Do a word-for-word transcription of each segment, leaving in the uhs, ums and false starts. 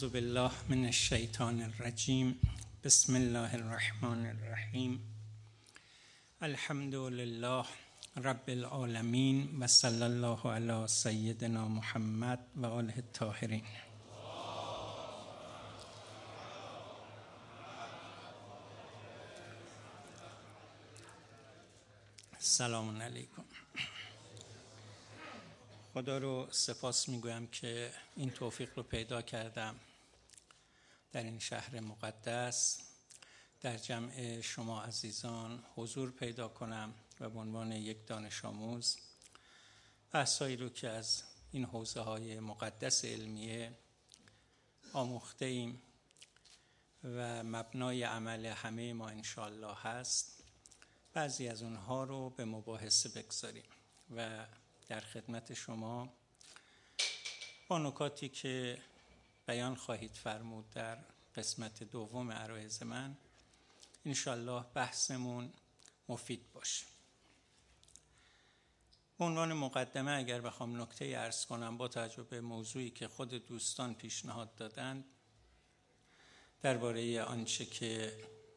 اعوذ بالله من الشیطان الرجیم. بسم الله الرحمن الرحیم. الحمد لله رب العالمین و صلی الله علی سیدنا محمد و آله الطاهرین. سلام علیکم. خدا رو سپاس میگویم که این توفیق رو پیدا کردم در این شهر مقدس در جمع شما عزیزان حضور پیدا کنم و به عنوان یک دانش آموز بحثایی رو که از این حوزه های مقدس علمیه آموخته ایم و مبنای عمل همه ما انشاءالله هست، بعضی از اونها رو به مباحثه بگذاریم و در خدمت شما با نکاتی که بیان خواهید فرمود در قسمت دوم عرایض من انشاءالله بحثمون مفید باشه. به عنوان مقدمه اگر بخوام نکته عرض کنم با توجه به موضوعی که خود دوستان پیشنهاد دادند درباره آنچه که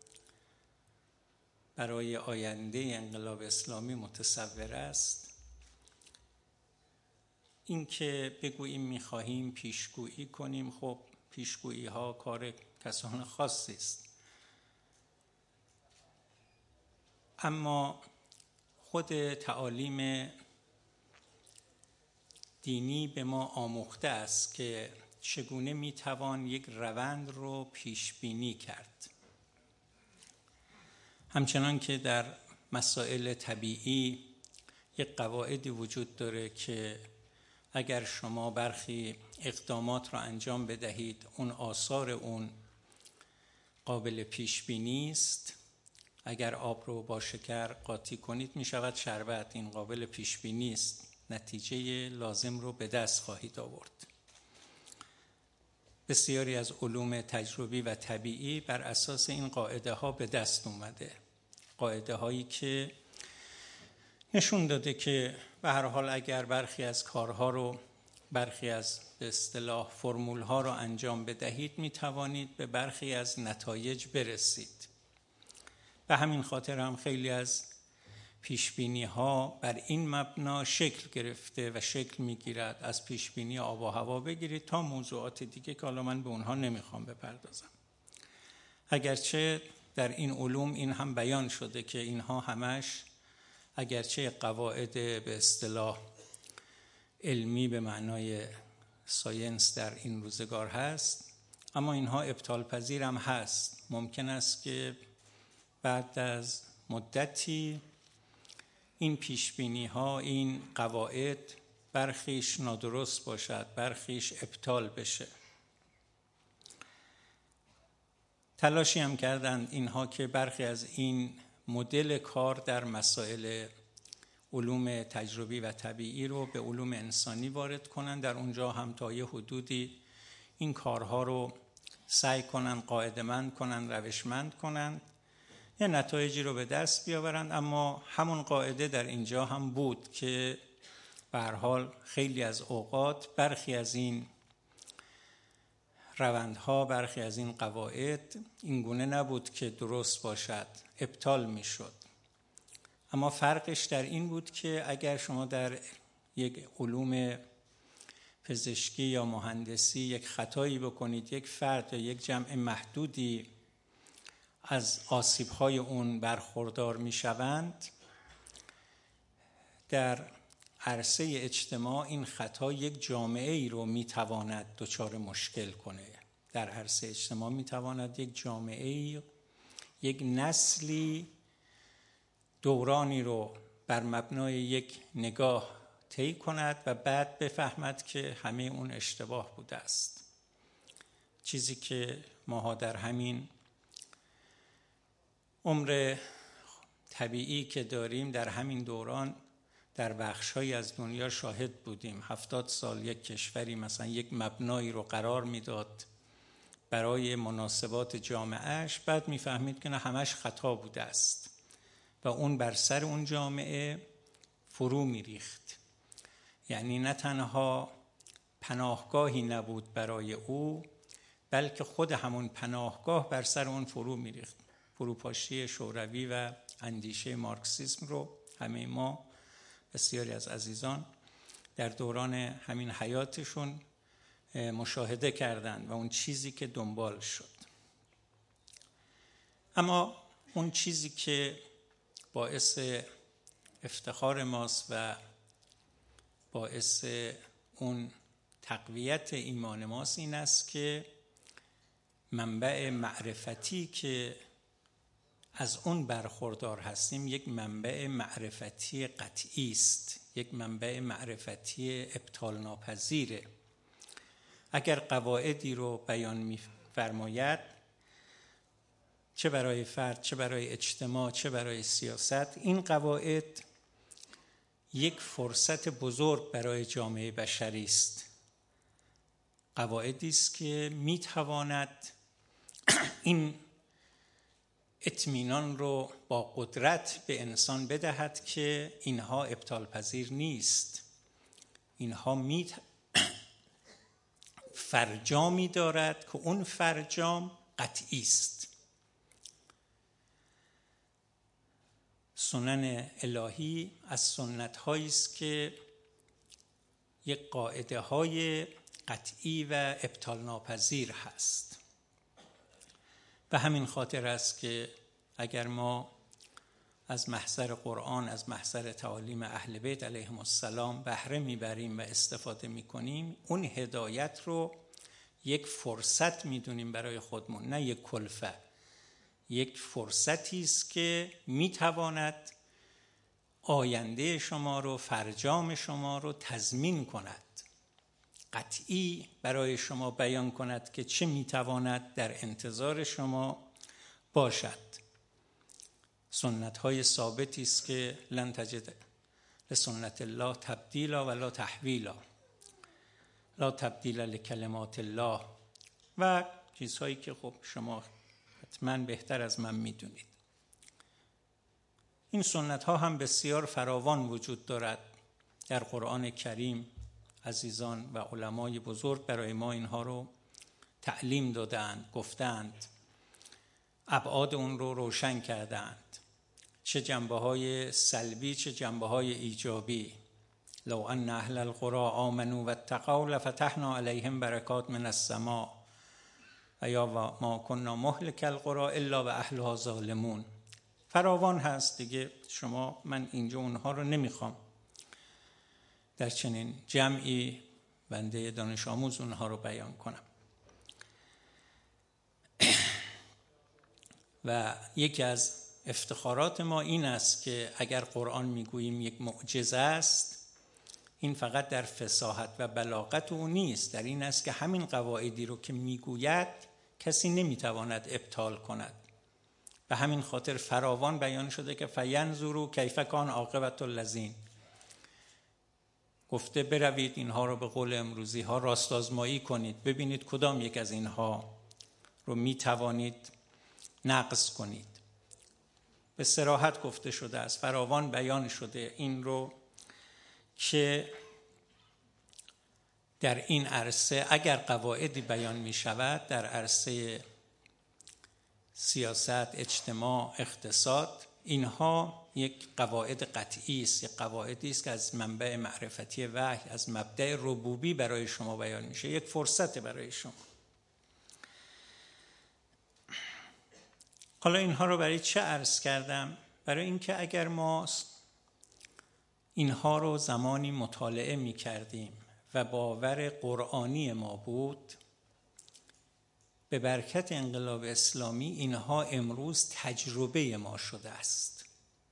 برای آینده انقلاب اسلامی متصور است، این که بگوییم می‌خواهیم پیشگویی کنیم، خب پیشگویی ها کار کسان خاصی است، اما خود تعالیم دینی به ما آموخته است که چگونه میتوان یک روند رو پیش بینی کرد. همچنان که در مسائل طبیعی یک قواعدی وجود داره که اگر شما برخی اقدامات را انجام بدهید اون آثار اون قابل پیش بینی است. اگر آب رو با شکر قاطی کنید می شود شربت، این قابل پیش بینی است، نتیجه لازم رو به دست خواهید آورد. بسیاری از علوم تجربی و طبیعی بر اساس این قاعده ها به دست اومده، قاعده هایی که نشون داده که به هر حال اگر برخی از کارها رو برخی از به اصطلاح فرمول ها رو انجام بدهید می توانید به برخی از نتایج برسید. به همین خاطر هم خیلی از پیشبینی ها بر این مبنا شکل گرفته و شکل می گیرد. از پیشبینی آب و هوا بگیرید تا موضوعات دیگه که حالا من به اونها نمیخوام بپردازم، اگرچه در این علوم این هم بیان شده که اینها همش اگرچه قواعد به اصطلاح علمی به معنای ساینس در این روزگار هست، اما اینها ابطال پذیر هم هست. ممکن است که بعد از مدتی این پیشبینی ها، این قواعد برخیش نادرست باشد، برخیش ابطال بشه. تلاشی هم کردند اینها که برخی از این مدل کار در مسائل علوم تجربی و طبیعی رو به علوم انسانی وارد کنند، در اونجا هم تا یه حدودی این کارها رو سعی کنند قاعده‌مند کنند، روشمند کنند، یه نتایجی رو به دست بیاورند. اما همون قاعده در اینجا هم بود که به هر حال خیلی از اوقات برخی از این روندها، برخی از این قواعد این گونه نبود که درست باشد، ابطال می شد. اما فرقش در این بود که اگر شما در یک علوم پزشکی یا مهندسی یک خطایی بکنید، یک فرد یا یک جمع محدودی از آسیب‌های اون برخوردار می شوند، در عرصه اجتماع این خطا یک جامعه ای رو می تواند دچار مشکل کنه. در عرصه اجتماع می تواند یک جامعه ای، یک نسلی دورانی رو بر مبنای یک نگاه طی کند و بعد بفهمد که همه اون اشتباه بوده است. چیزی که ماها در همین عمر طبیعی که داریم در همین دوران در بخش‌هایی از دنیا شاهد بودیم. هفتاد سال یک کشوری مثلا یک مبنایی رو قرار میداد برای مناسبات جامعهش، بعد میفهمید که نه همش خطا بوده است و اون بر سر اون جامعه فرو میریخت. یعنی نه تنها پناهگاهی نبود برای او، بلکه خود همون پناهگاه بر سر اون فرو میریخت. فروپاشی شوروی و اندیشه مارکسیسم رو همه ما، بسیاری از عزیزان در دوران همین حیاتشون مشاهده کردند و اون چیزی که دنبال شد. اما اون چیزی که باعث افتخار ماست و باعث اون تقویت ایمان ماست این است که منبع معرفتی که از اون برخوردار هستیم یک منبع معرفتی قطعی است، یک منبع معرفتی ابطال ناپذیره. اگر قواعدی رو بیان می‌فرماید، چه برای فرد، چه برای اجتماع، چه برای سیاست، این قواعد یک فرصت بزرگ برای جامعه بشری است. قواعدی است که میتواند این اطمینان رو با قدرت به انسان بدهد که اینها ابطال پذیر نیست. اینها می فرجامی دارد که اون فرجام قطعی است. سنن الهی از سنت هایی است که یک قاعده های قطعی و ابطال ناپذیر هست. به همین خاطر است که اگر ما از محضر قرآن، از محضر تعالیم اهل بیت علیهم السلام بهره میبریم و استفاده میکنیم، اون هدایت رو یک فرصت میدونیم برای خودمون، نه یک کلفت. یک فرصتی است که میتواند آینده شما رو، فرجام شما رو تضمین کند، قطعی برای شما بیان کند که چه میتواند در انتظار شما باشد. سنت های ثابتی است که لن تجد لسنت الله تبدیلا ولا تحویلا، لا تبدیل لکلمات الله و چیزهایی که خب شما حتما بهتر از من میدونید. این سنت ها هم بسیار فراوان وجود دارد در قرآن کریم. عزیزان و علمای بزرگ برای ما اینها رو تعلیم دادند، گفتند، ابعاد اون رو روشن کردند، چه جنبه های سلبی چه جنبه های ایجابی. لو ان اهل القرى آمنوا واتقوا لفتحنا علیهم برکات من السماء و یا ما كنا مهلك القرى الا و اهلها ظالمون. فراوان هست دیگه، شما من اینجا اونها رو نمیخوام در چنین جمعی بنده دانش آموز اونها رو بیان کنم. و یکی از افتخارات ما این است که اگر قرآن میگوییم یک معجزه است، این فقط در فصاحت و بلاغت او نیست، در این است که همین قواعدی رو که میگوید کسی نمیتواند ابطال کند. به همین خاطر فراوان بیان شده که فینظروا کیف کان عاقبة الذین، گفته بروید اینها رو به قول امروزی ها راست آزمایی کنید، ببینید کدام یک از اینها رو میتوانید نقض کنید. به صراحت گفته شده است، فراوان بیان شده این رو که در این عرصه اگر قواعدی بیان می شود، در عرصه سیاست، اجتماع، اقتصاد، اینها یک قواعد قطعی است، یک قواعدی است که از منبع معرفتی وحی، از مبدأ ربوبی برای شما بیان میشه، یک فرصت برای شما. حالا اینها رو برای چه عرض کردم؟ برای اینکه اگر ما اینها رو زمانی مطالعه می کردیم و باور قرآنی ما بود، به برکت انقلاب اسلامی اینها امروز تجربه ما شده است.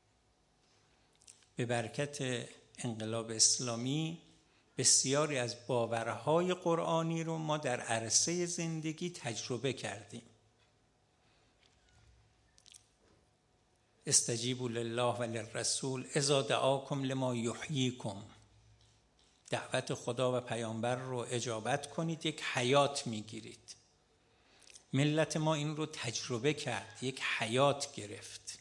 به برکت انقلاب اسلامی بسیاری از باورهای قرآنی رو ما در عرصه زندگی تجربه کردیم. استجیبوا لله و للرسول اذا دعاکم لما یحییکم، دعوت خدا و پیامبر رو اجابت کنید، یک حیات میگیرید. ملت ما این رو تجربه کرد، یک حیات گرفت.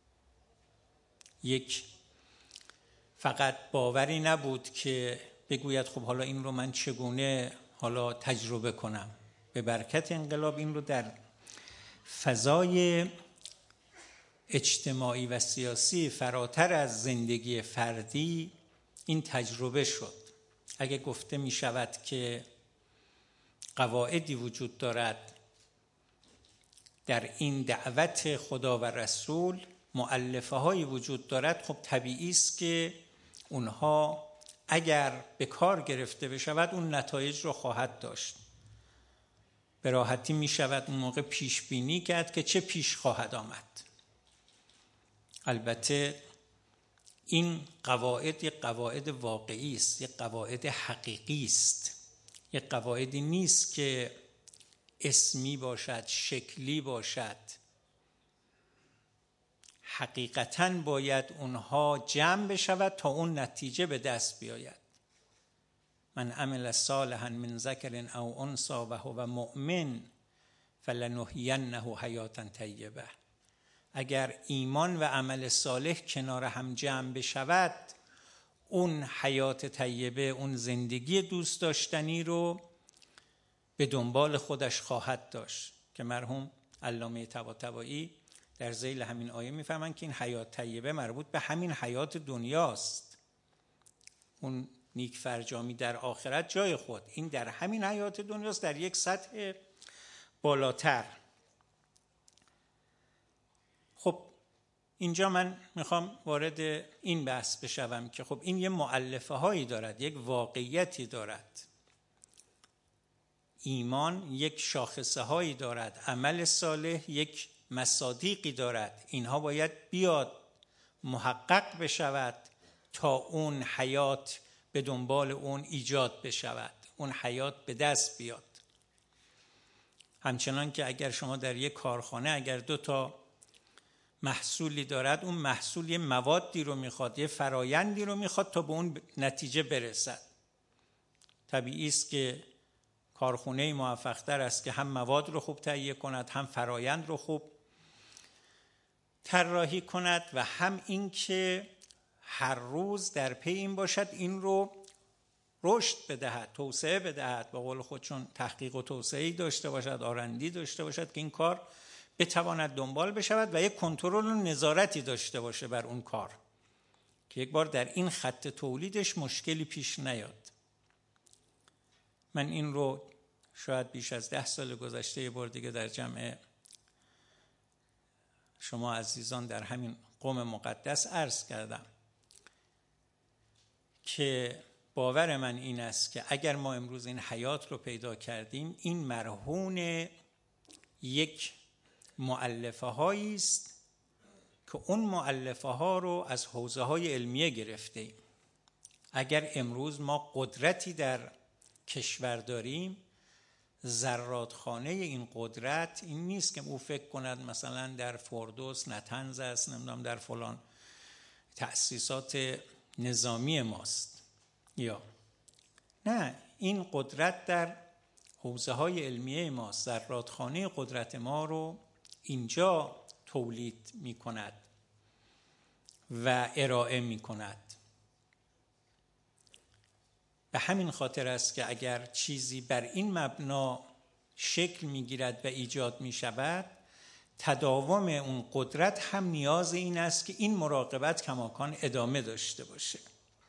یک فقط باوری نبود که بگوید خب حالا این رو من چگونه حالا تجربه کنم، به برکت انقلاب این رو در فضای اجتماعی و سیاسی فراتر از زندگی فردی این تجربه شد. اگه گفته می شود که قواعدی وجود دارد در این دعوت خدا و رسول، مؤلفه هایی وجود دارد، خب طبیعی است که اونها اگر به کار گرفته بشود اون نتایج رو خواهد داشت. به راحتی می شود اون موقع پیش بینی کرد که چه پیش خواهد آمد. البته این قواعد یک قواعد واقعی است، یک قواعد حقیقی است، یک قواعدی نیست که اسمی باشد، شکلی باشد. حقیقتاً باید اونها جمع بشود تا اون نتیجه به دست بیاید. من عمل صالحا من ذکر او انثی و هو مؤمن فلنحیینه حیاتا طیبه. اگر ایمان و عمل صالح کنار هم جمع بشود، اون حیات طیبه، اون زندگی دوست داشتنی رو به دنبال خودش خواهد داشت که مرحوم علامه طباطبایی در ذیل همین آیه میفهمن که این حیات طیبه مربوط به همین حیات دنیاست. اون نیک فرجامی در آخرت جای خود، این در همین حیات دنیاست، در یک سطح بالاتر. خب اینجا من میخوام وارد این بحث بشوم که خب این یه مؤلفه هایی دارد، یک واقعیتی دارد. ایمان یک شاخصه هایی دارد، عمل صالح یک مصادیقی دارد. اینها باید بیاد محقق بشود تا اون حیات به دنبال اون ایجاد بشود، اون حیات به دست بیاد. همچنان که اگر شما در یک کارخانه اگر دو تا محصولی دارد، اون محصول یه موادی رو میخواد، یه فرایندی رو میخواد تا به اون نتیجه برسد. طبیعی است که کارخانه موفق تر است که هم مواد رو خوب تهیه کند، هم فرایند رو خوب طراحی کند و هم این که هر روز در پی این باشد این رو رشد بدهد، توسعه بدهد، به قول خودشون تحقیق و توسعه‌ای داشته باشد، آرندی داشته باشد که این کار بتواند دنبال بشود و یک کنترل و نظارتی داشته باشه بر اون کار که یک بار در این خط تولیدش مشکلی پیش نیاد. من این رو شاید بیش از ده سال گذشته یه بار دیگه در جمع شما عزیزان در همین قوم مقدس عرض کردم که باور من این است که اگر ما امروز این حیات رو پیدا کردیم، این مرهون یک مؤلفه هایی است که اون مؤلفه ها رو از حوزه های علمیه گرفته ایم. اگر امروز ما قدرتی در کشور داریم، زرادخانه این قدرت این نیست که او فکر کند مثلا در فردوس نطنز است، نمیدونم در فلان تأسیسات نظامی ماست، یا نه، این قدرت در حوزه های علمیه ماست. زرادخانه قدرت ما رو اینجا تولید می کند و ارائه می کند. به همین خاطر است که اگر چیزی بر این مبنا شکل می گیرد و ایجاد می شود، تداوم اون قدرت هم نیاز این است که این مراقبت کماکان ادامه داشته باشه.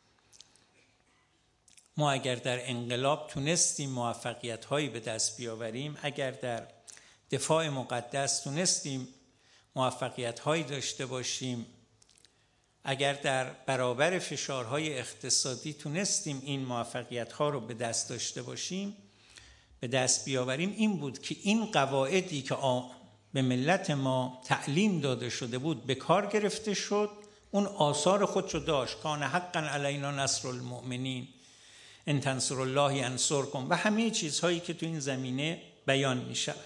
ما اگر در انقلاب تونستیم موفقیت هایی به دست بیاوریم، اگر در دفاع مقدس تونستیم موفقیت هایی داشته باشیم، اگر در برابر فشارهای اقتصادی تونستیم این موفقیت ها رو به دست داشته باشیم، به دست بیاوریم، این بود که این قواعدی که به ملت ما تعلیم داده شده بود به کار گرفته شد، اون آثار خودش رو داشت. کان حقا علینا نصر المؤمنین ان تنصروا الله ینصرکم و همه چیزهایی که تو این زمینه بیان می شود.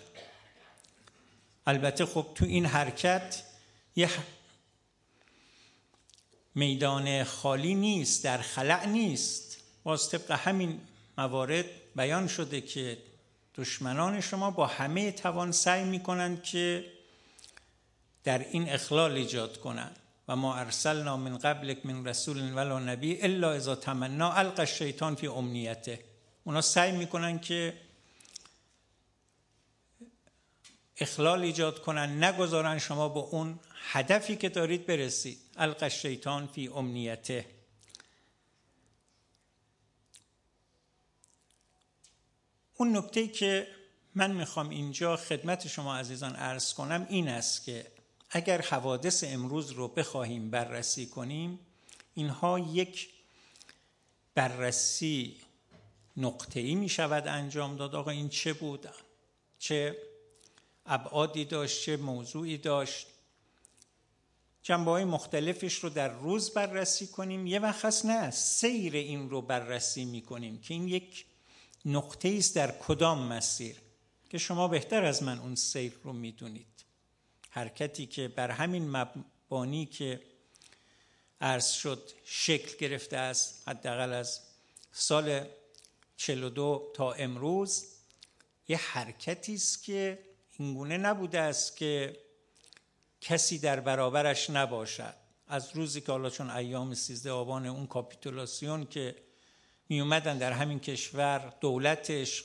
البته خب تو این حرکت یه میدان خالی نیست، در خلأ نیست. باز طبق همین موارد بیان شده که دشمنان شما با همه توان سعی میکنند که در این اخلال ایجاد کنند. و ما ارسلنا من قبلک من رسول ولا نبی الا اذا تمنا القى الشیطان فی امنیته. اونا سعی میکنن که اخلال ایجاد کنن، نگذارن شما به اون هدفی که دارید برسید. القی الشیطان فی امنیته. اون نکته‌ای که من میخوام اینجا خدمت شما عزیزان عرض کنم این است که اگر حوادث امروز رو بخواهیم بررسی کنیم، اینها یک بررسی نقطه‌ای میشود انجام داد. آقا این چه بود؟ چه ابعادی داشت؟ چه موضوعی داشت؟ جنبه‌های مختلفش رو در روز بررسی کنیم. یه وقت هست نه سیر این رو بررسی میکنیم که این یک نقطه‌ای است در کدام مسیر، که شما بهتر از من اون سیر رو میدونید. حرکتی که بر همین مبانی که عرض شد شکل گرفته است، حداقل از سال چهل و دو تا امروز، یه حرکتی است که اینگونه نبوده است که کسی در برابرش نباشد. از روزی که حالا چون ایام سیزده آبان اون کاپیتولاسیون که می اومدن در همین کشور، دولتش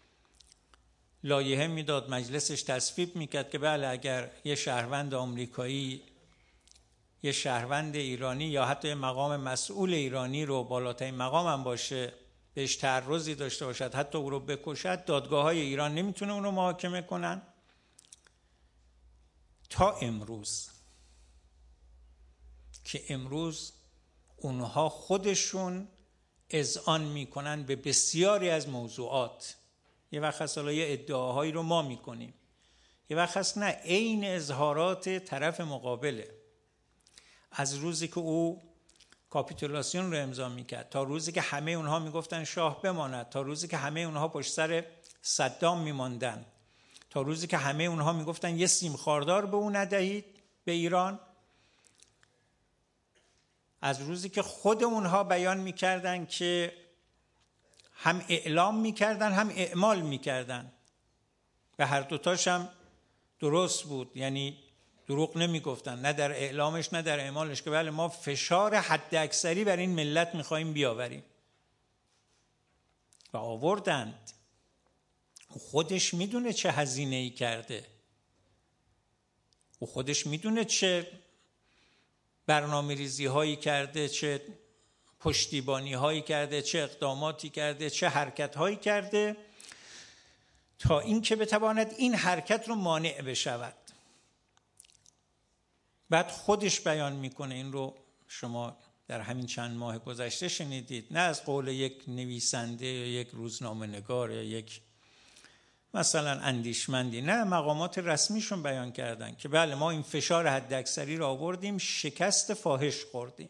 لایحه میداد، مجلسش تصویب میکرد که بله اگر یه شهروند آمریکایی، یه شهروند ایرانی یا حتی مقام مسئول ایرانی رو، بالاترین مقام هم باشه، بهش تعرضی داشته باشد، حتی او رو بکشد، دادگاه های ایران نمیتونه اون رو محاکمه کنن. تا امروز که امروز اونها خودشون اذعان میکنن به بسیاری از موضوعات. یه وقت هست حالا یه ادعاهایی رو ما میکنیم، یه وقت هست نه عین اظهارات طرف مقابله. از روزی که او کاپیتولاسیون رو امضا میکرد تا روزی که همه اونها میگفتن شاه بماند، تا روزی که همه اونها پشت سر صدام میماندن، تا روزی که همه اونها میگفتن یه سیم خاردار به اون ندهید به ایران، از روزی که خود اونها بیان میکردن که هم اعلام میکردن هم اعمال میکردن و هر دوتاش هم درست بود، یعنی دروغ نمیگفتن، نه در اعلامش نه در اعمالش، که بله ما فشار حد اکثری بر این ملت میخواییم بیاوریم و آوردند. خودش میدونه چه هزینه‌ای کرده، و خودش میدونه چه برنامه ریزی هایی کرده، چه پشتیبانی هایی کرده، چه اقداماتی کرده، چه حرکت هایی کرده تا اینکه بتواند این حرکت رو مانع بشود. بعد خودش بیان میکنه، این رو شما در همین چند ماه گذشته شنیدید، نه از قول یک نویسنده یا یک روزنامه نگار یا یک مثلا اندیشمندی، نه مقامات رسمیشون بیان کردن که بله ما این فشار حد اکثری رو آوردیم، شکست فاحش خوردیم.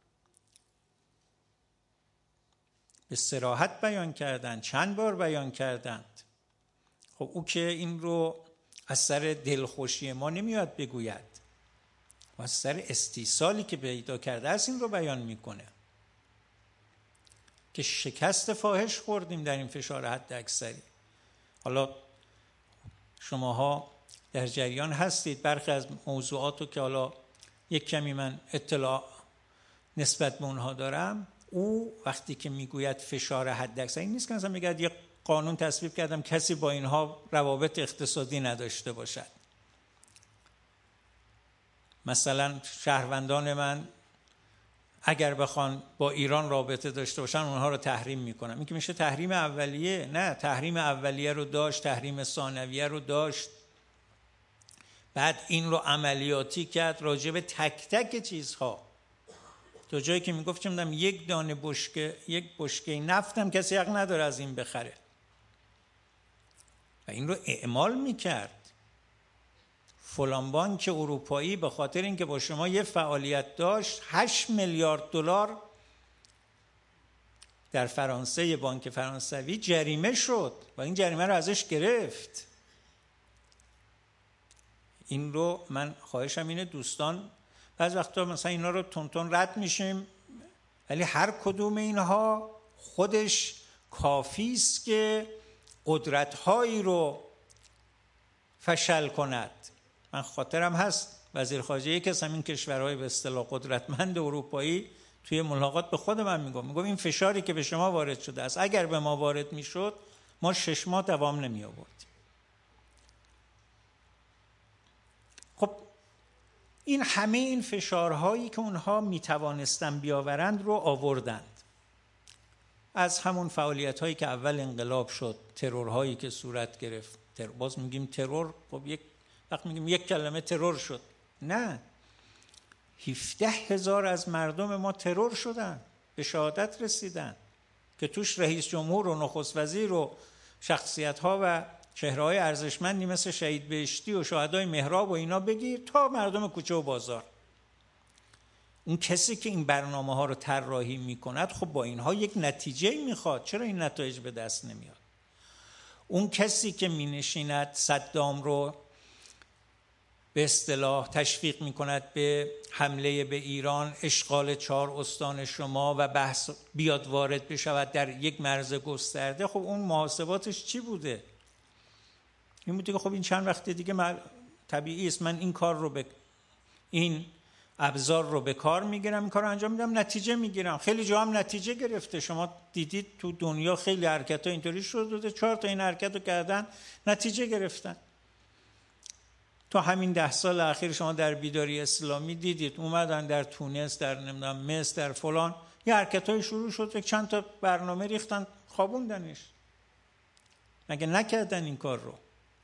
به صراحت بیان کردن، چند بار بیان کردند. خب او که این رو از سر دلخوشی ما نمیاد بگوید، و از سر استیصالی که پیدا کرده است این رو بیان میکنه که شکست فاحش خوردیم در این فشار حد اکثری. حالا شماها در جریان هستید، برخی از موضوعاتو که حالا یک کمی من اطلاع نسبت به اونها دارم، او وقتی که میگوید فشار حد اکثری، این نیست که مثلا میگه یک قانون تصویب کردم کسی با اینها روابط اقتصادی نداشته باشد. مثلا شهروندان من اگر بخوان با ایران رابطه داشته باشن اونها رو تحریم میکنم. این که میشه تحریم اولیه؟ نه، تحریم اولیه رو داشت، تحریم ثانویه رو داشت، بعد این رو عملیاتی کرد راجع به تک تک چیزها، تا جایی که میگفت چه میدونم یک دانه بشکه، یک بشکه نفتم کسی حق نداره از این بخره، و این رو اعمال میکرد. فلان بانک اروپایی به خاطر اینکه با شما یه فعالیت داشت هشت میلیارد دلار در فرانسه، بانک فرانسوی جریمه شد و این جریمه رو ازش گرفت. این رو من خواهشم اینه دوستان، بعض وقتا مثلا اینا رو تون تون رد میشیم، ولی هر کدوم اینها خودش کافی است که قدرت‌هایی رو فشل کند. من خاطرم هست وزیر خارجه یکی از همین کشورهای به اصطلاح قدرتمند اروپایی توی ملاقات به خود من میگم میگم این فشاری که به شما وارد شده است اگر به ما وارد میشد ما شش ماه دوام نمی آورد. خب این همه این فشارهایی که اونها میتوانستن بیاورند رو آوردند. از همون فعالیت هایی که اول انقلاب شد، ترورهایی که صورت گرفت. تر... باز میگیم ترور، خب یک وقت میگیم یک کلمه ترور شد. نه، هفده هزار از مردم ما ترور شدن، به شهادت رسیدن که توش رئیس جمهور و نخست وزیر و شخصیت ها و چهره های ارزشمندی مثل شهید بهشتی و شهدای مهراب و اینا بگیر تا مردم کوچه و بازار. اون کسی که این برنامه ها رو طراحی میکند خب با اینها یک نتیجه میخواد، چرا این نتایج به دست نمیاد؟ اون کسی که مینشیند صدام رو به اصطلاح تشویق میکند به حمله به ایران، اشغال چهار استان شما و بحث بیاد وارد بشود در یک مرز گسترده، خب اون محاسباتش چی بوده؟ این بوده که خب این چند وقت دیگه من طبیعی است من این کار رو به این ابزار رو به کار میگیرم، این کار رو انجام میدم، نتیجه میگیرم. خیلی جا هم نتیجه گرفته. شما دیدید تو دنیا خیلی حرکت‌ها اینطوری شده، چهار تا این حرکت رو کردن نتیجه گرفتن. تو همین ده سال اخیر شما در بیداری اسلامی دیدید اومدن در تونس، در نمیدونم مصر، در فلان یه حرکت‌های شروع شد، چند تا برنامه ریختن خوابوندنش. مگه نکردن این کار رو؟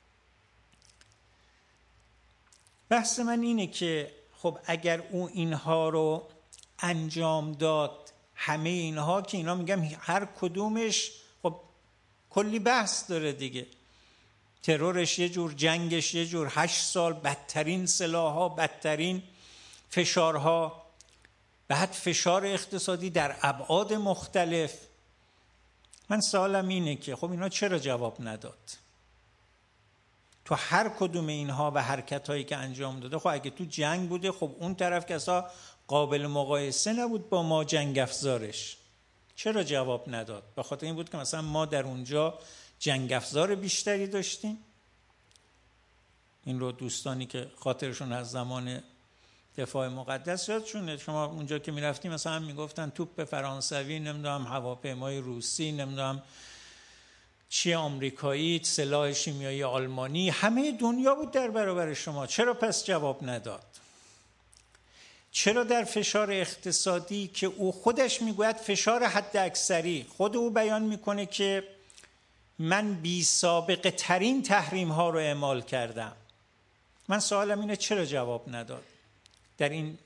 بحث من اینه که خب اگر او اینها رو انجام داد، همه اینها که اینا میگم هر کدومش خب کلی بحث داره دیگه، ترورش یه جور، جنگش یه جور، هشت سال بدترین سلاح‌ها، بدترین فشارها، بعد فشار اقتصادی در ابعاد مختلف. من سوالم اینه که خب اینا چرا جواب نداد؟ تو هر کدوم اینها و حرکت‌هایی که انجام داده، خب اگه تو جنگ بوده خب اون طرف که اصلا قابل مقایسه نبود با ما جنگ افزارش، چرا جواب نداد؟ به خاطر این بود که مثلا ما در اونجا جنگ افزار بیشتری داشتیم. این رو دوستانی که خاطرشون از زمان دفاع مقدس یادشونه، شما اونجا که میرفتیم مثلا میگفتن توپ فرانسوی، نمیدونم هواپیمای روسی، نمیدونم چی آمریکایی، سلاح شیمیایی آلمانی، همه دنیا بود در برابر شما. چرا پس جواب نداد؟ چرا در فشار اقتصادی که او خودش میگوید فشار حد اکثری، خود او بیان میکنه که من بی سابقه ترین تحریم ها رو اعمال کردم، من سوالم اینه چرا جواب نداد؟ در این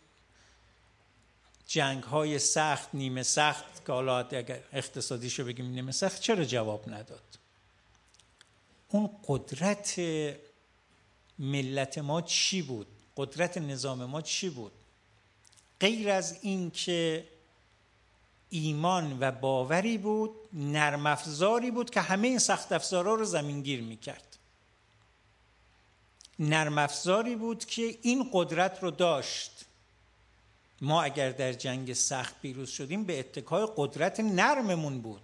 جنگ های سخت، نیمه سخت، که حالا اگر اقتصادیشو بگیم نیمه سخت، چرا جواب نداد؟ اون قدرت ملت ما چی بود؟ قدرت نظام ما چی بود؟ غیر از این که ایمان و باوری بود، نرم افزاری بود که همه این سخت افزارها رو زمینگیر میکرد. نرم افزاری بود که این قدرت رو داشت. ما اگر در جنگ سخت پیروز شدیم به اتکای قدرت نرممون بود.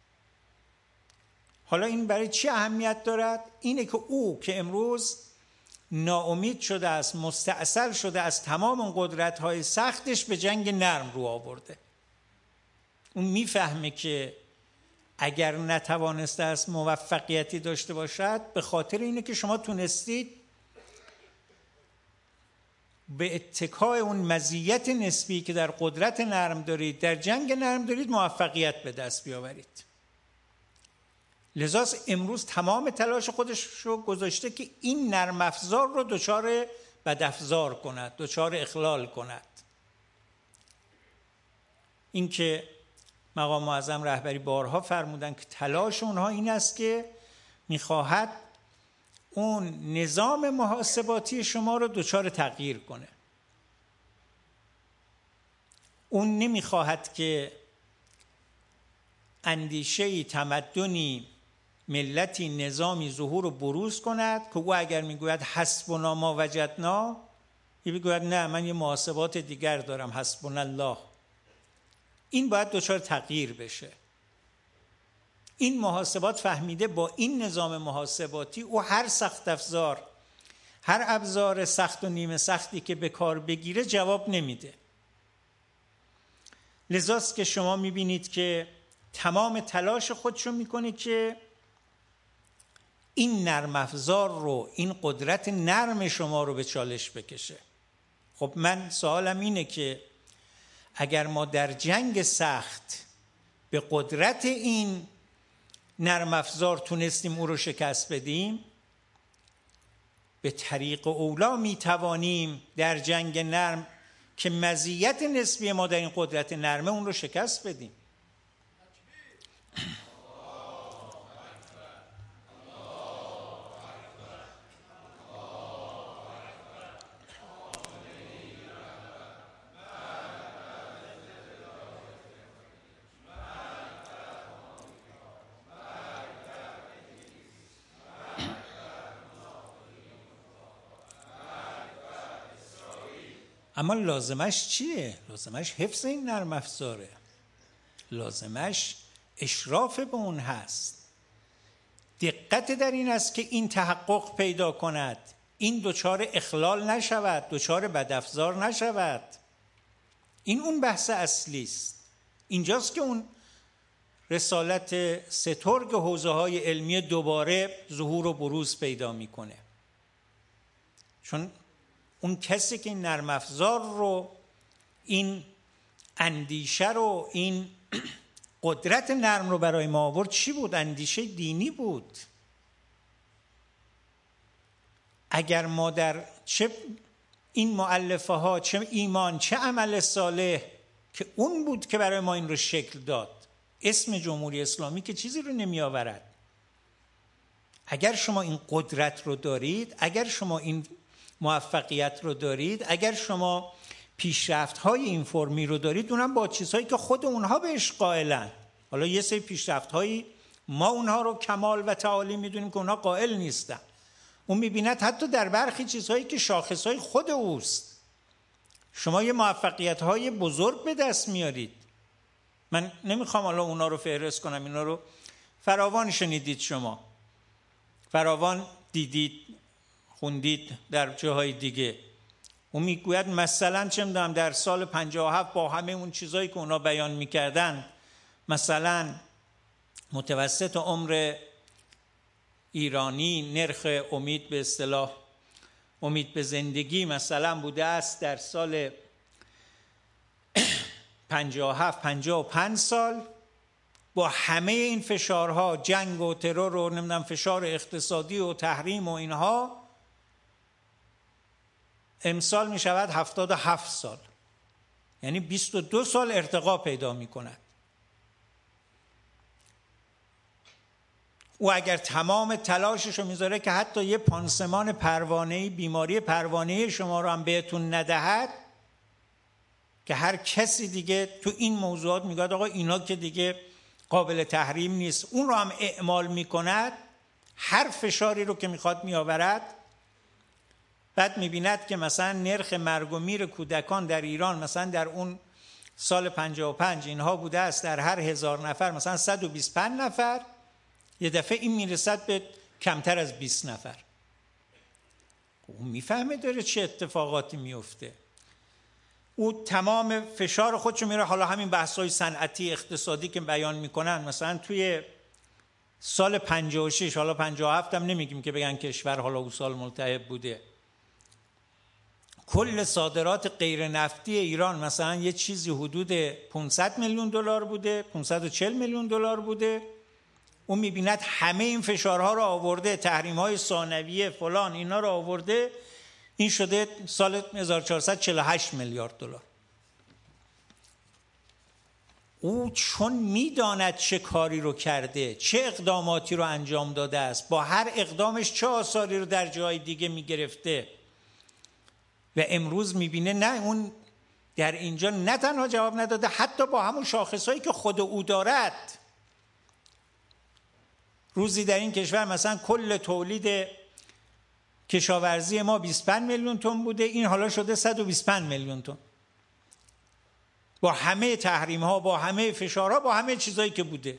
حالا این برای چی اهمیت دارد؟ اینه که او که امروز ناامید شده است، مستعصل شده از تمام اون قدرت‌های سختش، به جنگ نرم رو آورده. اون میفهمه که اگر نتوانسته است موفقیتی داشته باشد، به خاطر اینه که شما تونستید به اتکای اون مزیت نسبی که در قدرت نرم دارید، در جنگ نرم دارید، موفقیت به دست بیاورید. لذا امروز تمام تلاش خودش رو گذاشته که این نرم افزار رو دچار بد افزار کند، دچار اخلال کند. این که مقام معظم رهبری بارها فرمودن که تلاش اونها این است که میخواهد اون نظام محاسباتی شما رو دچار تغییر کنه. اون نمیخواهد که اندیشه‌ای، تمدنی، ملتی، نظامی ظهور و بروز کند که او اگر میگوید حسبنا ما وجدنا، یه بگوید نه من یه محاسبات دیگر دارم، حسبنا الله. این باید دچار تغییر بشه. این محاسبات فهمیده با این نظام محاسباتی او هر سخت افزار، هر ابزار سخت و نیمه سختی که به کار بگیره جواب نمیده. لذاست که شما میبینید که تمام تلاش خودشو میکنه که این نرم افزار رو، این قدرت نرم شما رو به چالش بکشه. خب من سوالم اینه که اگر ما در جنگ سخت به قدرت این نرم افزار تونستیم او رو شکست بدیم، به طریق اولا می توانیم در جنگ نرم که مزیت نسبی ما در این قدرت نرمه اون رو شکست بدیم. اما لازمش چیه؟ لازمش حفظ این نرم افزاره، لازمش اشراف به اون هست. دقت در این است که این تحقق پیدا کند، این دچار اخلال نشود، دچار بدافزار نشود. این اون بحث اصلی است. اینجاست که اون رسالت سترگ حوزه های علمی دوباره ظهور و بروز پیدا میکنه. چون اون کسی که این نرم افزار رو، این اندیشه رو، این قدرت نرم رو برای ما آورد چی بود؟ اندیشه دینی بود. اگر ما در چه این مؤلفه ها، چه ایمان، چه عمل صالح که اون بود که برای ما این رو شکل داد، اسم جمهوری اسلامی که چیزی رو نمی آورد. اگر شما این قدرت رو دارید، اگر شما این موفقیت رو دارید، اگر شما پیشرفت های این فرمی رو دارید، اونم با چیزهایی که خود اونها بهش قائلن. حالا یه سری پیشرفت هایی ما اونها رو کمال و تعالی میدونیم که اونها قائل نیستن. اون میبیند حتی در برخی چیزهایی که شاخص های خود اوست شما یه موفقیت های بزرگ به دست میارید. من نمیخوام حالا اونا رو فهرست کنم، اینا رو فراوان شنیدید، شما فراوان دیدید، خوندید در جاهای دیگه. اون میگوید مثلا چه میدونم در سال پنجاه و هفت با همه اون چیزایی که اونا بیان میکردن، مثلا متوسط عمر ایرانی، نرخ امید به اصطلاح امید به زندگی مثلا بوده است در سال پنجاه و هفت پنجاه و پنج سال. با همه این فشارها، جنگ و ترور و نمیدونم فشار اقتصادی و تحریم و اینها، امسال می شود هفتاد و هفت سال، یعنی بیست و دو سال ارتقا پیدا می کند. او اگر تمام تلاشش رو میذاره که حتی یه پانسمان پروانه‌ای، بیماری پروانه‌ای شما رو هم بهتون ندهد، که هر کسی دیگه تو این موضوعات میگه آقا اینا که دیگه قابل تحریم نیست، اون رو هم اعمال میکند، هر فشاری رو که میخواد میآورد. بعد میبیند که مثلا نرخ مرگ و میر کودکان در ایران مثلا در اون سال پنجاه و پنج اینها بوده است در هر هزار نفر مثلا صد و بیست و پنج نفر، یه دفعه این میرسد به کمتر از بیست نفر. اون میفهمه داره چه اتفاقاتی میفته. او تمام فشار خودشو میره. حالا همین بحث‌های صنعتی اقتصادی که بیان میکنن، مثلا توی سال پنجاه و شش، حالا پنجاه و هفت هم نمیگیم که بگن کشور حالا اون سال ملتهب بوده، کل صادرات غیر نفتی ایران مثلا یه چیزی حدود پانصد میلیون دلار بوده، پانصد و چهل میلیون دلار بوده. اون میبیند همه این فشارها رو آورده، تحریم‌های ثانویه فلان اینا رو آورده، این شده سال هزار و چهارصد و چهل و هشت میلیارد دلار. او چون میداند چه کاری رو کرده، چه اقداماتی رو انجام داده است، با هر اقدامش چه آثاری رو در جای دیگه میگرفته، و امروز میبینه نه، اون در اینجا نه تنها جواب نداده، حتی با همون شاخصهایی که خود او دارد. روزی در این کشور مثلا کل تولید کشاورزی ما بیست و پنج میلیون تن بوده، این حالا شده صد و بیست و پنج میلیون تن، با همه تحریم ها، با همه فشارها، با همه چیزایی که بوده.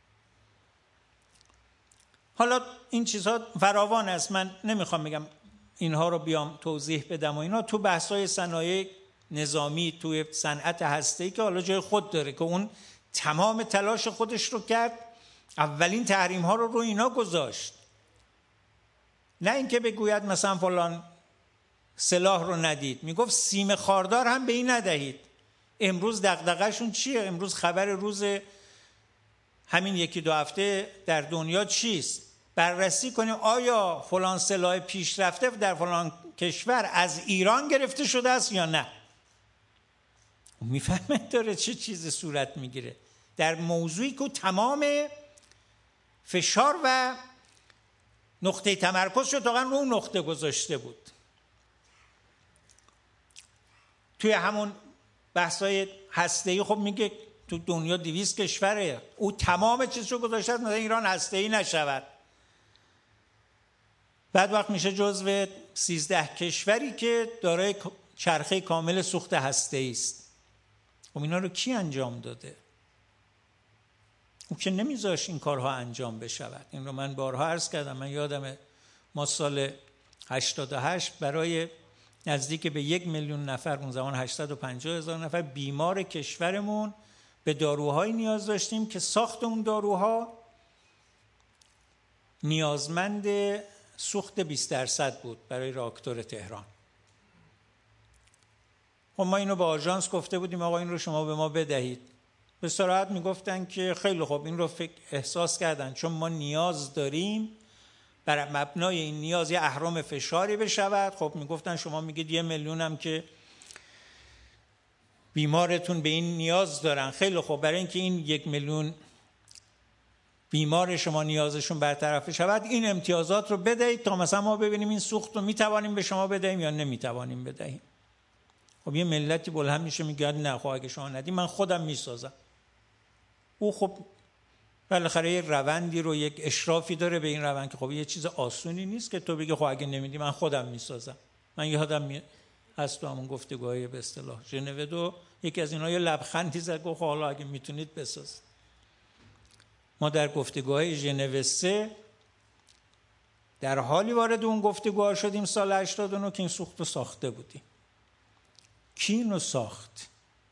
حالا این چیزها فراوان است، من نمیخوام بگم اینها رو بیام توضیح بدم و اینا تو بحث‌های صنایع نظامی، توی صنعت هسته‌ای که حالا جای خود داره، که اون تمام تلاش خودش رو کرد، اولین تحریم ها رو رو اینا گذاشت. نه اینکه بگوید مثلا فلان سلاح رو ندید، میگفت سیم خاردار هم به این ندهید. امروز دغدغه‌شون چیه؟ امروز خبر روز همین یکی دو هفته در دنیا چیست؟ بررسی کنیم آیا فلان سلاح پیشرفته در فلان کشور از ایران گرفته شده است یا نه. میفهمه داره چه چیزی صورت میگیره در موضوعی که تمام فشار و نقطه تمرکز شد واقعا رو اون نقطه گذاشته بود. توی همون بحث‌های هسته‌ای خب میگه تو دنیا دویست کشوره، او تمام چیزشو گذاشته مثلا ایران هسته‌ای نشود. بعد وقت میشه جزو سیزده کشوری که دارای چرخه کامل سوخت هسته‌ای است. خب اینا رو کی انجام داده؟ او که نمیذاش این کارها انجام بشود. این رو من بارها عرض کردم. من یادمه ما سال هشتاد و هشت برای نزدیک به یک میلیون نفر، اون زمان هشتصد و پنجاه هزار نفر بیمار کشورمون به داروهایی نیاز داشتیم که ساخت اون داروها نیازمند سوخت بیست درصد بود برای راکتور تهران. خب ما اینو با آژانس گفته بودیم آقا این رو شما به ما بدهید. به صراحت میگفتن که خیلی خوب، این رو فکر احساس کردن چون ما نیاز داریم، بر مبنای این نیاز یه اهرم فشاری بشود. خب میگفتن شما میگید یه میلیون هم که بیمارتون به این نیاز دارن، خیلی خوب، برای اینکه این یک میلیون بیمار شما نیازشون برطرف شود این امتیازات رو بدهید تا مثلا ما ببینیم این سوخت رو میتوانیم به شما بدهیم یا نمیتوانیم بدهیم. خب یه ملتی بلند میشه میگه نه خب اگه شما ندید من خودم میسازم. او خب بالاخره یه روندی رو، یک اشرافی داره به این روند که خب یه چیز آسونی نیست که تو بگی خب اگه نمیدی من خودم میسازم. من یادم می... هست تو همون گفتگوهای به اصطلاح ژنو دو یکی از اینا یه لبخندی زد گفت حالا اگه میتونید بسازید. ما در گفتگوهای ژنو سه در حالی وارد اون گفتگوها شدیم سال هشتاد و نه که این سوخت رو ساخته بودیم. کی اینو ساخت؟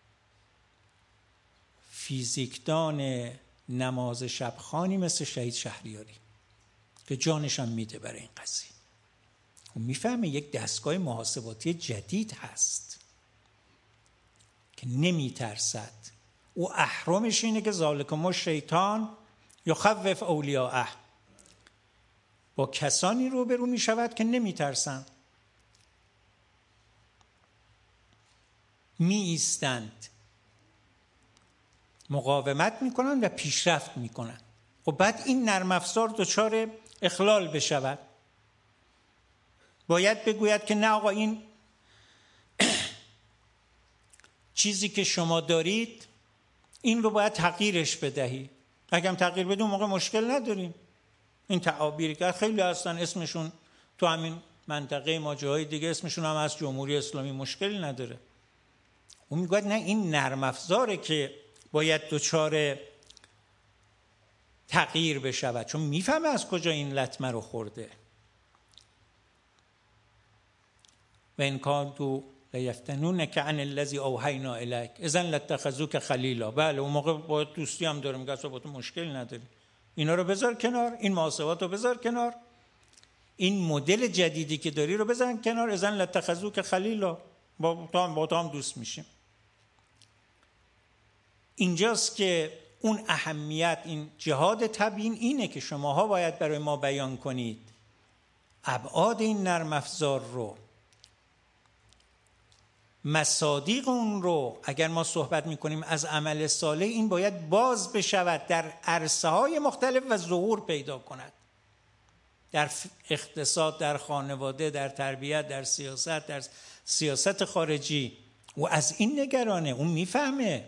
فیزیکدان نماز شبخانی مثل شهید شهریاری که جانشم میده برای این قضیه. و میفهمه یک دستگاه محاسباتی جدید هست که نمیترسد. او اهرمش اینه که ذالکم الشیطان یخوف اولیاءه، با کسانی روبرو میشود که نمیترسند، می ایستند، مقاومت میکنن و پیشرفت میکنن. خب بعد این نرم افزار دچار اخلال بشود، باید بگوید که نه آقا این چیزی که شما دارید این رو باید تغییرش بدهی. اگه هم تغییر بدون موقع مشکل نداریم. این تعابیری که خیلی هستن اسمشون تو همین منطقه ما جاهای دیگه اسمشون هم از جمهوری اسلامی، مشکلی نداره. اون میگه نه این نرم افزاره که باید دچار تغییر بشود، چون میفهمه از کجا این لطمه رو خورده. و این کانوا لیفتنونک عن الذی اوحینا الیک اذا لاتخذوک خلیلا. بله اون موقع با دوستی هم داره، میگه اصلا با تو مشکل نداری، اینا رو بذار کنار، این محاسبات رو بذار کنار، این مدل جدیدی که داری رو بذار کنار، اذا لاتخذوک خلیلا، با تو هم با تو هم دوست میشیم. اینجاست که اون اهمیت، این جهاد تبیین اینه که شماها باید برای ما بیان کنید ابعاد این نرم افزار رو، مصادیق اون رو. اگر ما صحبت میکنیم از عمل صالح، این باید باز بشود در عرصه های مختلف و ظهور پیدا کند، در اقتصاد، در خانواده، در تربیت، در سیاست، در سیاست خارجی. و از این نگرانه، اون میفهمه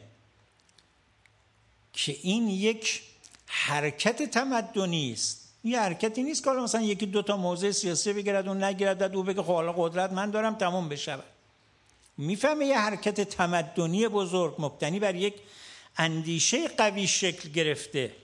که این یک حرکت تمدنی است. این حرکتی نیست که مثلا یکی دو تا موضع سیاسی بگیرد و نگیرد و بگه خب حالا قدرت من دارم تمام بشه. میفهمه یه حرکت تمدنی بزرگ مبتنی بر یک اندیشه قوی شکل گرفته.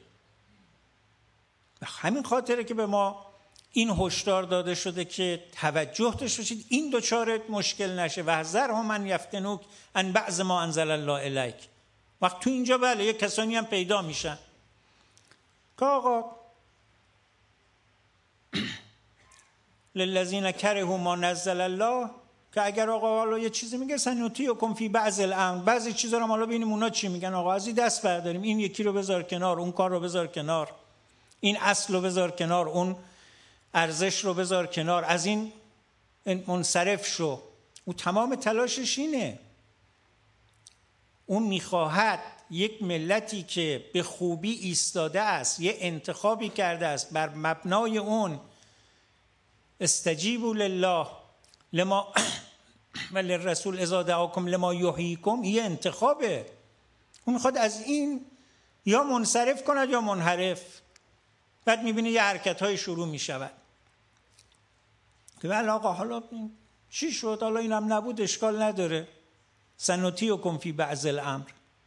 همین خاطره که به ما این هشدار داده شده که توجه داشته باشید این دوچار مشکل نشه. و حذرهم من یفتنوک عن بعض ما انزل الله الیک. وقت تو اینجا بله یک کسانی هم پیدا میشن که آقا للذین کرهوا ما نزل الله، که اگر آقا حالا یه چیزی میگه سنطیعکم فی بعض الامر، بعضی چیزا رو حالا ببینیم اونا چی میگن، آقا از این دست برداریم، این یکی رو بذار کنار، اون کار رو بذار کنار، این اصل رو بذار کنار، اون ارزش رو بذار کنار، از این منصرف شو. او تمام تلاشش اینه. اون میخواهد یک ملتی که به خوبی ایستاده است، یه انتخابی کرده است، بر مبنای اون استجیبوا لله لما وللرسول اذا دعاکم لما یحییکم، یه انتخابه. اون میخواد از این یا منصرف کند یا منحرف. بعد میبینی یه حرکت های شروع میشود که ولی آقا حالا چی شد، حالا اینم نبود اشکال نداره، سنطیعکم فی بعض الامر.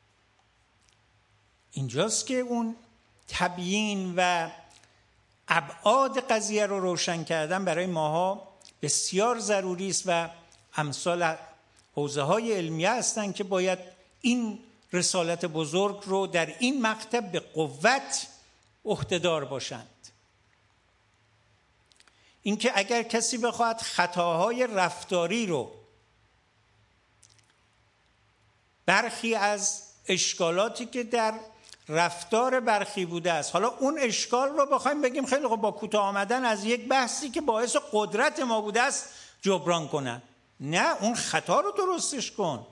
اینجاست که اون تبیین و ابعاد قضیه رو روشن کردن برای ماها بسیار ضروری است و امثال حوزه های علمیه هستند که باید این رسالت بزرگ رو در این مکتب به قوت عهده‌دار باشند. اینکه اگر کسی بخواهد خطاهای رفتاری رو، برخی از اشکالاتی که در رفتار برخی بوده است، حالا اون اشکال رو بخوایم بگیم خیلی خوب با کوتاه آمدن از یک بحثی که باعث قدرت ما بوده است جبران کنن، نه، اون خطا رو درستش کن.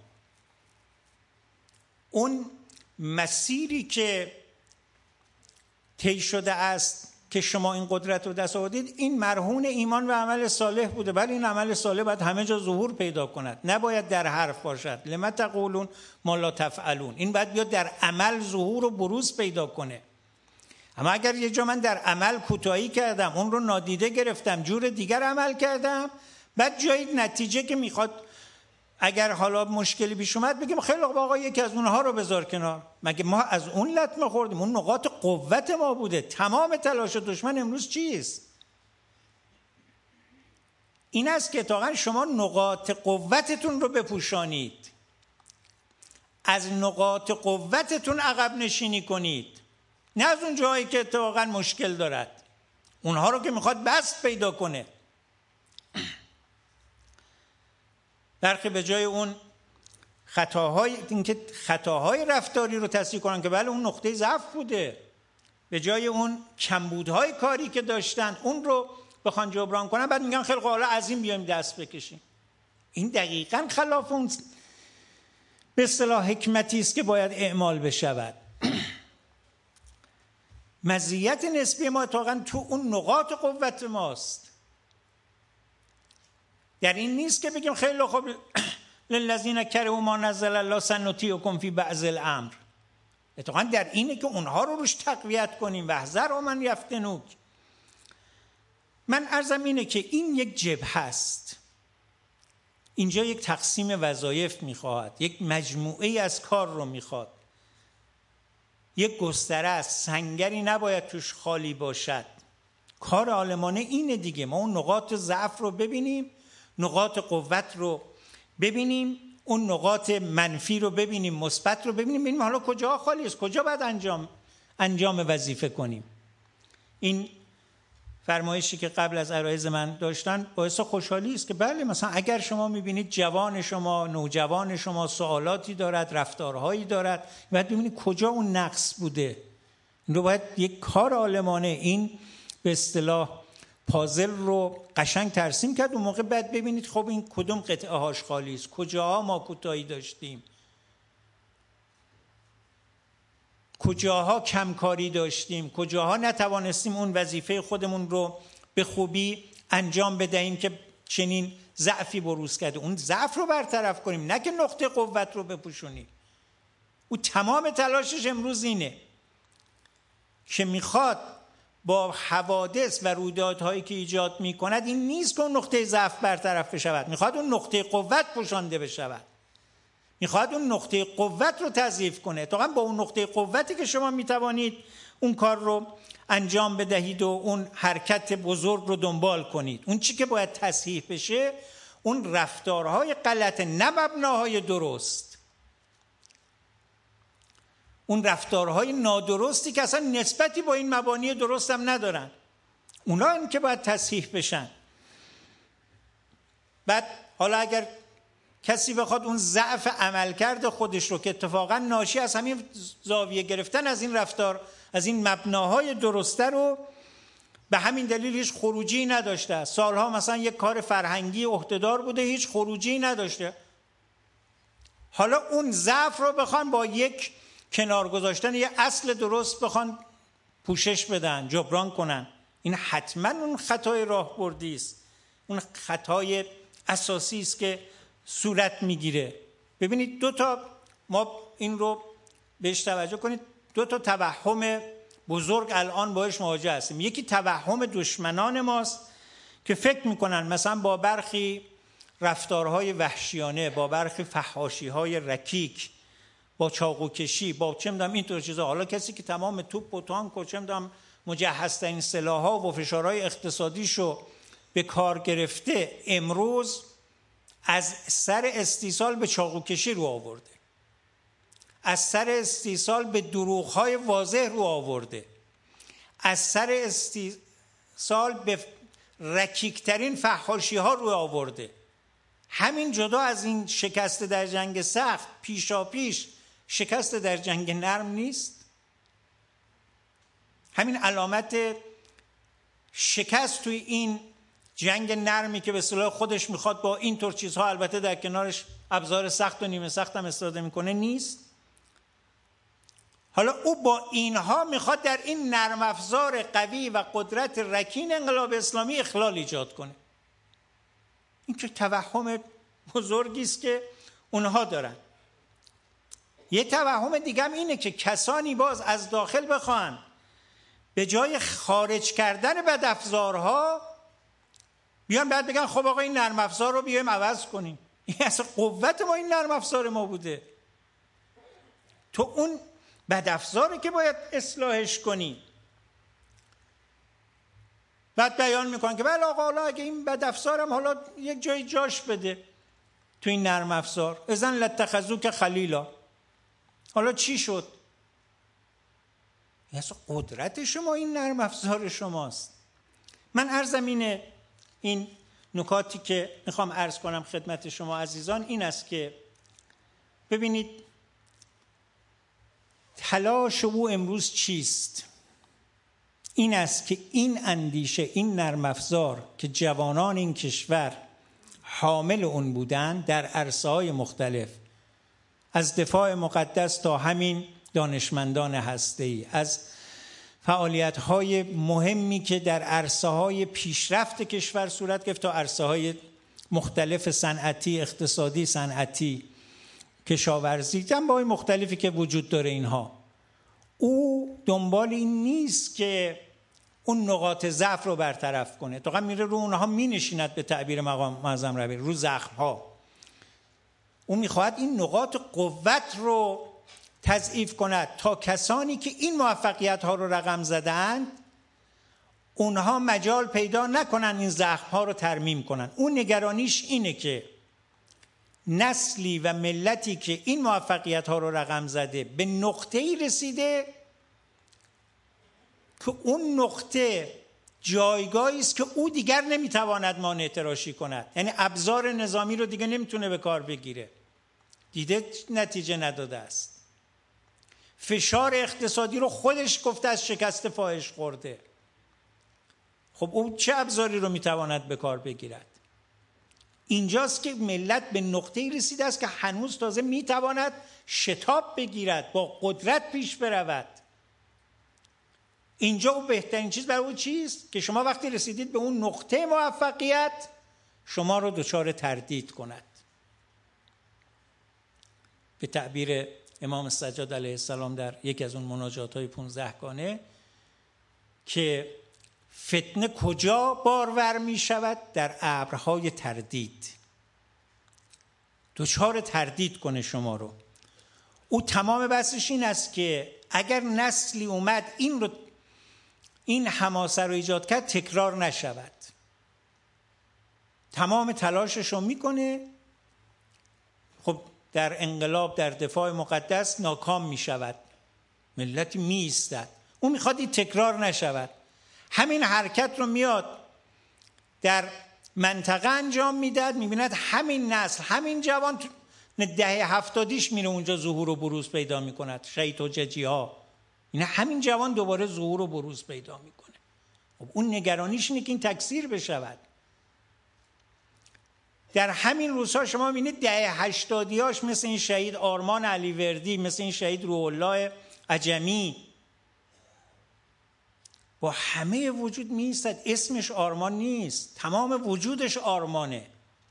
اون مسیری که طی شده است که شما این قدرت رو دست آوردید، این مرهون ایمان و عمل صالح بوده، ولی این عمل صالح باید همه جا ظهور پیدا کند، نباید در حرف باشد. لما تقولون ما لا تفعلون، این باید بیاد در عمل ظهور و بروز پیدا کنه. اما اگر یه جا من در عمل کوتاهی کردم، اون رو نادیده گرفتم، جور دیگر عمل کردم، بعد جایی نتیجه که میخواد اگر حالا مشکلی پیش اومد بگیم خیلی خوب آقا یکی از اونها رو بذار کنار، مگه ما از اون لطمه خوردیم؟ اون نقاط قوت ما بوده. تمام تلاش دشمن امروز چیست؟ این است که اتفاقا شما نقاط قوتتون رو بپوشانید، از نقاط قوتتون عقب نشینی کنید، نه از اون جایی که اتفاقا مشکل دارد، اونها رو که میخواد بست پیدا کنه. برخی به جای اون خطاهای اینکه خطاهای رفتاری رو تصحیح کنن که بله اون نقطه ضعف بوده، به جای اون کمبودهای کاری که داشتن اون رو بخوان جبران کنن، بعد میگن خیلی حالا از این بیایم دست بکشیم. این دقیقاً خلاف اون به اصطلاح حکمتی است که باید اعمال بشود. مزیت نسبی ما اتفاقاً تو اون نقاط قوت ماست. در این نیست که بگیم خیلی خوب للذین کرهوا ما نزل الله سنطیعکم فی بعض الامر. اتفاقا در اینه که اونها رو روش تقویت کنیم. واحذر من یفتنوک. من عرضم اینه که این یک جبهه است، اینجا یک تقسیم وظایف میخواد، یک مجموعه از کار رو میخواد، یک گستره است، سنگری نباید توش خالی باشد. کار عالمانه اینه دیگه، ما اون نقاط ضعف رو ببینیم، نقاط قوت رو ببینیم، اون نقاط منفی رو ببینیم، مثبت رو ببینیم، ببینیم حالا کجا خالی است، کجا باید انجام انجام وظیفه کنیم. این فرمایشی که قبل از عرایض من داشتن باعث خوشحالی است که بله مثلا اگر شما میبینید جوان شما، نوجوان شما سوالاتی دارد، رفتارهایی دارد، باید ببینید کجا اون نقص بوده. این رو باید یک کار عالمانه، این به اصطلاح پازل رو قشنگ ترسیم کرد. اون موقع بعد ببینید خب این کدوم قطعه هاش خالی است، کجاها ما کوتاهی داشتیم، کجاها کمکاری داشتیم، کجاها نتوانستیم اون وظیفه خودمون رو به خوبی انجام بدهیم که چنین ضعفی بروز کرده. اون ضعف رو برطرف کنیم، نه که نقطه قوت رو بپوشونیم. او تمام تلاشش امروز اینه که میخواد با حوادث و رویدادهایی که ایجاد میکند، این نیست که اون نقطه ضعف برطرف بشود، میخواد اون نقطه قوت پوشانده بشود، میخواد اون نقطه قوت رو تضعیف کنه. اتفاقا با اون نقطه قوتی که شما میتوانید اون کار رو انجام بدهید و اون حرکت بزرگ رو دنبال کنید. اون چی که باید تصحیح بشه اون رفتارهای غلط، نه مبناهای درست، اون رفتارهای نادرستی که اصلا نسبتی با این مبانی درست هم ندارن، اونا هم که باید تصحیح بشن. بعد حالا اگر کسی بخواد اون ضعف عملکرد خودش رو که اتفاقا ناشی از همین زاویه گرفتن از این رفتار، از این مبناهای درسته رو به همین دلیل هیچ خروجی نداشته، سالها مثلا یک کار فرهنگی عهدهدار بوده هیچ خروجی نداشته، حالا اون ضعف رو بخوان با یک کنار گذاشتن یک اصل درست بخوان پوشش بدن، جبران کنن، این حتما اون خطای راهبردی است، اون خطای اساسی است که صورت میگیره. ببینید دو تا، ما این رو بهش توجه کنید، دو تا توهم بزرگ الان باهاش مواجه هستیم. یکی توهم دشمنان ماست که فکر میکنن مثلا با برخی رفتارهای وحشیانه، با برخی فحاشی‌های رکیک، با چاقو کشی، با چه می‌دونم اینطور چیزا، حالا کسی که تمام توپ و تانک و چه می‌دونم مجهزترین سلاح‌ها و فشارهای اقتصادیشو به کار گرفته، امروز از سر استیصال به چاقو کشی رو آورده، از سر استیصال به دروغ‌های واضح رو آورده، از سر استیصال به رکیکترین فحاشی‌ها رو آورده. همین جدا از این شکست در جنگ سخت، پیشا پیش شکست در جنگ نرم نیست؟ همین علامت شکست توی این جنگ نرمی که به اصطلاح خودش میخواد با این طور چیزها البته در کنارش ابزار سخت و نیمه سخت هم استفاده میکنه نیست؟ حالا او با اینها میخواد در این نرم افزار قوی و قدرت رکین انقلاب اسلامی اخلال ایجاد کنه. این که توهم بزرگی است که اونها دارن. یه توهم دیگه هم اینه که کسانی باز از داخل بخوان به جای خارج کردن بدافزارها بیان بعد بگن خب آقا این نرم افزار رو بیایم عوض کنیم. این اصلا قوت ما این نرم افزار ما بوده، تو اون بدافزاری که باید اصلاحش کنی. بعد بیان میکنن که بله آقا حالا اگه این بدافزارم حالا یک جای جاش بده تو این نرم افزار، اذن لاتخذوک خلیلا، حالا چی شد؟ این اصلا قدرت شما این نرم افزار شماست. من عرضم اینه، این نکاتی که میخوام عرض کنم خدمت شما عزیزان این است که ببینید تلاش او امروز چیست؟ این است که این اندیشه، این نرم افزار که جوانان این کشور حامل اون بودن در عرصه‌های مختلف، از دفاع مقدس تا همین دانشمندان هسته‌ای، از فعالیت‌های مهمی که در عرصه‌های پیشرفت کشور صورت گرفت تا عرصه‌های مختلف صنعتی، اقتصادی، صنعتی، کشاورزی، جنبه‌های مختلفی که وجود داره اینها، او دنبال این نیست که اون نقاط ضعف رو برطرف کنه، تا میره رو اونها مینشیند، به تعبیر مقام معظم ربیع، رو زخم‌ها. او میخواهد این نقاط قوت رو تضعیف کند تا کسانی که این موفقیت‌ها رو رقم زدند اونها مجال پیدا نکنن این زخم‌ها رو ترمیم کنن. اون نگرانیش اینه که نسلی و ملتی که این موفقیت‌ها رو رقم زده به نقطه‌ای رسیده که اون نقطه جایگاهی است که او دیگر نمیتواند مانع تراشی کند، یعنی ابزار نظامی رو دیگه نمیتونه به کار بگیره، دیده نتیجه نداده است. فشار اقتصادی رو خودش گفته از شکست فاحش خورده، خب او چه ابزاری رو میتواند به کار بگیرد؟ اینجاست که ملت به نقطه‌ای رسیده است که هنوز تازه میتواند شتاب بگیرد، با قدرت پیش برود. اینجا او بهترین چیز برای او چیست؟ که شما وقتی رسیدید به اون نقطه موفقیت شما رو دچار تردید کند. به تعبیر امام سجاد علیه السلام در یکی از اون مناجات‌های پونزده گانه که فتنه کجا بارور می شود؟ در ابرهای تردید، دچار تردید کنه شما رو. او تمام بحثش این است که اگر نسلی اومد این رو، این حماسه رو ایجاد کرد، تکرار نشود. تمام تلاشش رو میکنه، خب در انقلاب، در دفاع مقدس ناکام میشود، ملتی می ایستد. او میخواد این تکرار نشود. همین حرکت رو میاد در منطقه انجام میداد، میبیند همین نسل، همین جوان دهه هفتادیش میره اونجا ظهور و بروز پیدا میکند. شهید حججی ها، این همین جوان دوباره ظهور و بروز پیدا میکنه. خب اون نگرانیش اینه که این تکثیر بشود. در همین روزها شما میبینید دهه هشتادیاش مثل این شهید آرمان علیوردی، مثل این شهید روح الله عجمی، با همه وجود میایستد. اسمش آرمان نیست، تمام وجودش آرمانه.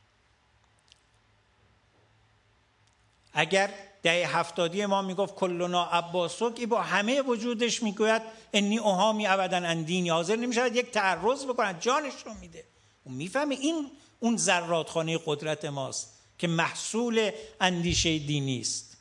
اگر دهه هفتادی ما میگفت کلنا عباسک، ای با همه وجودش میگوید انی اهامی ابدا عن دینی، حاضر نمیشود یک تعرض بکند، جانش رو میده. اون میفهمه این اون ذراتخانه قدرت ماست که محصول اندیشه دینی است.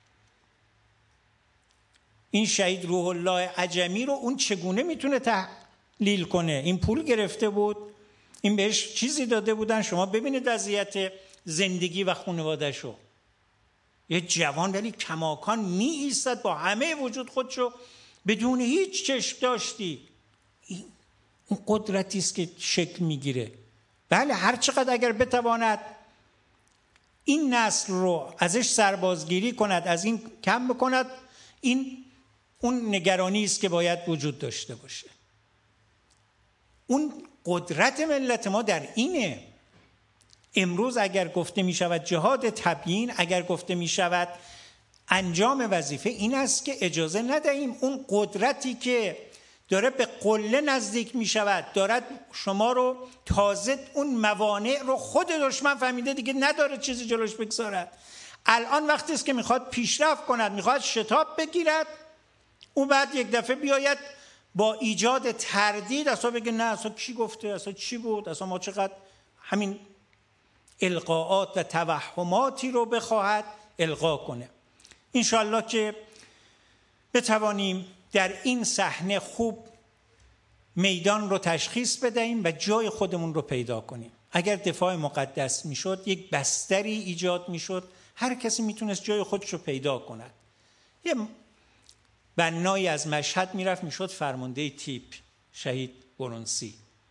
این شهید روح الله عجمی رو اون چگونه میتونه تحلیل کنه؟ این پول گرفته بود، این بهش چیزی داده بودن، شما ببینید وضعیت زندگی و خانواده‌شو. یه جوان ولی کماکان می ایستد با همه وجود خودشو، بدون هیچ چشم داشتی. این اون قدرتی است که شکل میگیره. بله، هر چقدر اگر بتواند این نسل رو ازش سربازگیری کند، از این کم بکند، این اون نگرانی است که باید وجود داشته باشه. اون قدرت ملت ما در اینه. امروز اگر گفته می شود جهاد تبیین، اگر گفته می شود انجام وظیفه، این است که اجازه ندهیم اون قدرتی که داره به قله نزدیک می شود، دارد شما رو تازه اون موانع رو خود دشمن فهمیده دیگه نداره چیزی جلوش بگذارد. الان وقتی است که میخواد پیشرفت کند، میخواد شتاب بگیرد، اون بعد یک دفعه بیاید با ایجاد تردید اصلا بگه نه اصلا کی گفته، اصلا چی بود، اصلا ما چقدر همین القاءات و توهماتی رو بخواهد القا کنه. انشالله که بتوانیم در این صحنه خوب میدان رو تشخیص بدهیم و جای خودمون رو پیدا کنیم. اگر دفاع مقدس میشد، یک بستری ایجاد میشد، هر کسی میتونست جای خودش رو پیدا کند. یه بنایی از مشهد میرفت میشد فرمانده تیپ، شهید برونسی،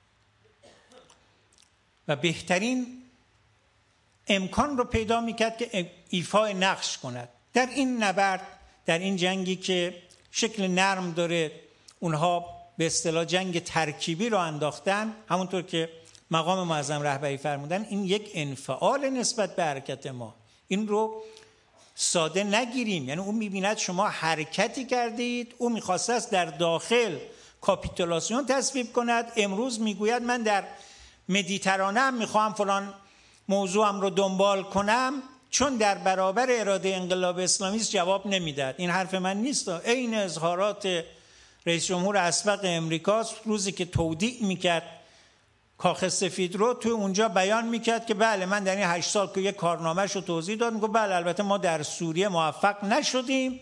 و بهترین امکان رو پیدا میکرد که ایفای نقش کند در این نبرد، در این جنگی که شکل نرم داره. اونها به اصطلاح جنگ ترکیبی رو انداختن، همونطور که مقام معظم رهبری فرمودن این یک انفعال نسبت به حرکت ما، این رو ساده نگیریم. یعنی اون میبیند شما حرکتی کردید، اون میخواسته است در داخل کاپیتولاسیون تصویب کند، امروز میگوید من در مدیترانه هم میخوام فلان موضوعم رو دنبال کنم، چون در برابر اراده انقلاب اسلامی جواب نمیداد. این حرف من نیست، عین اظهارات رئیس جمهور اسبق امریکاست. روزی که تودیع میکرد کاخ سفید رو، توی اونجا بیان میکرد که بله من در این هشت سال که یک کارنامه‌شو توضیح داد، میگه بله البته ما در سوریه موفق نشدیم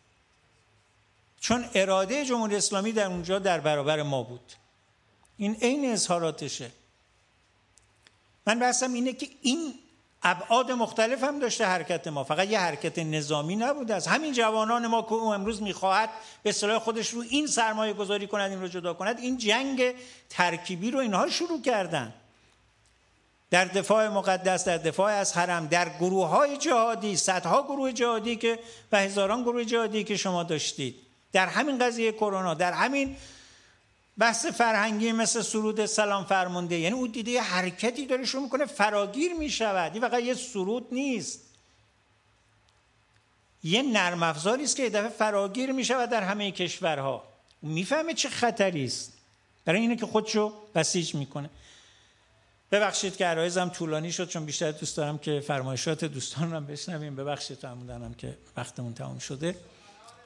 چون اراده جمهوری اسلامی در اونجا در برابر ما بود. این عین اظهاراتشه. من بحثم اینه که این ابعاد مختلف هم داشته حرکت ما، فقط یه حرکت نظامی نبوده. از همین جوانان ما که امروز میخواهد به اصطلاح خودش رو این سرمایه گذاری کند، این رو جدا کند، این جنگ ترکیبی رو اینها شروع کردن در دفاع مقدس، در دفاع از حرم، در گروه های جهادی، صدها گروه جهادی که و هزاران گروه جهادی که شما داشتید، در همین قضیه کرونا، در همین بحث فرهنگی مثل سرود سلام فرمانده. یعنی اون دیده یه حرکتی داره شروع میکنه فراگیر میشود. این فقط یه سرود نیست، یه نرم افزاری است که یه دفعه فراگیر میشود در همه کشورها. میفهمه چه خطری است، برای اینه که خودشو بسیج میکنه. ببخشید که عرایزم طولانی شد، چون بیشتر دوست دارم که فرمایشات دوستان رو بشنویم. ببخشید فرمودنم که وقتمون تمام شده.